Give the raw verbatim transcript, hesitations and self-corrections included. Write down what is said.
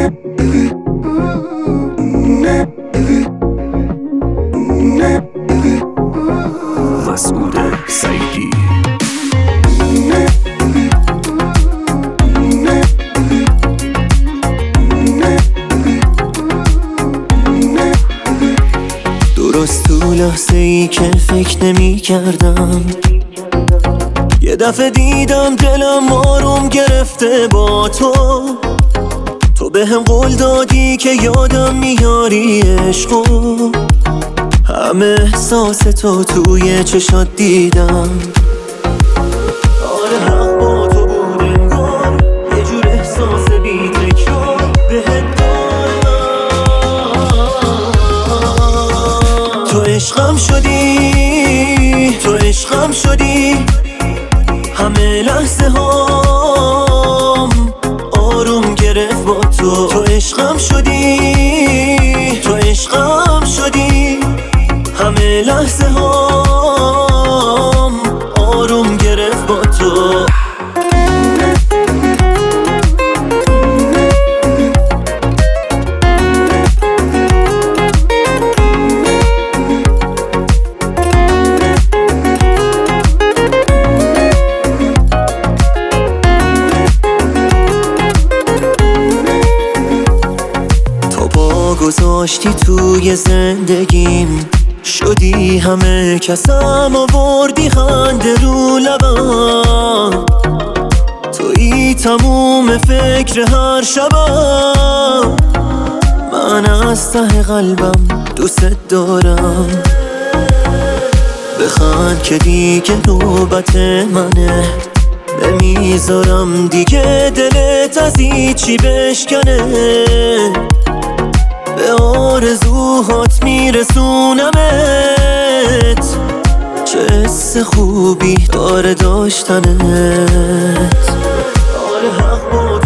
مسعود سعیدی. درست تو لحظه ای که فکر نمی کردم، یه دفعه دیدم دلم آروم گرفته با تو. تو به هم قول دادی که یادم میاری عشقو، همه احساس تو توی چشات دیدم. آره حق با تو بود انگار، یه جور احساس بی تکرار بهت دارم. تو عشقم شدی، تو عشقم شدی، همه لحظه هام آروم گرفت با تو. تو عشقم شدی، تو عشقم شدی، همه لحظه هام آروم گرفت با تو. گذاشتی توی زندگیم، شدی همه کسم، آوردی خنده رو لبم. تویی تموم فکر هر شبم، من از ته قلبم دوست دارم. بخند که دیگه نوبت منه، نمیذارم دیگه دلت از هیچی بشکنه. به آرزوهات میرسونمت، چه حس خوبی داره داشتنت. آره حق با